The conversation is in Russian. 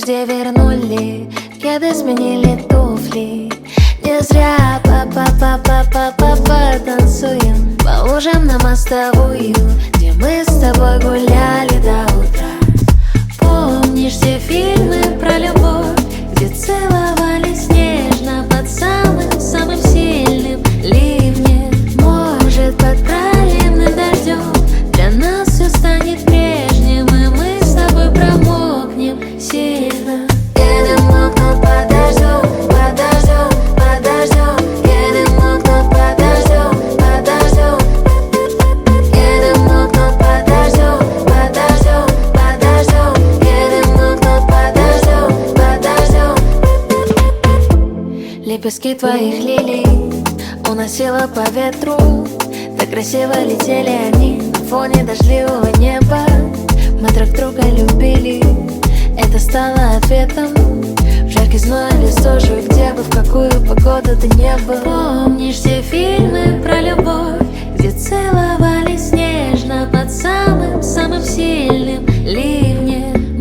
где вернули, кеды сменили туфли. Не зря па-па-па-па-па-па танцуем по лужам на мостовую, где мы с тобой гуляли до утра. Помнишь те фильмы про любовь, где целовались нежно под самым-самым сильным ливнем? Может, под проливным дождем для нас все станет прежним, и мы с тобой промокнем сильно. Едем мокнуть под дождем, под дождем, под дождем. Едем мокнуть под дождем, под дождем. Едем мокнуть под дождем, под дождем, под дождем. Едем мокнуть под дождем, под дождем. Лепестки твоих лилий уносила по ветру. Так красиво летели они на фоне дождливого неба. Мы друг друга любили, это стало ответом. В жаркий зной или стужу, где бы, в какую погоду ты не был. Помнишь все фильмы про любовь, где целовались нежно под самым-самым сильным ливнем?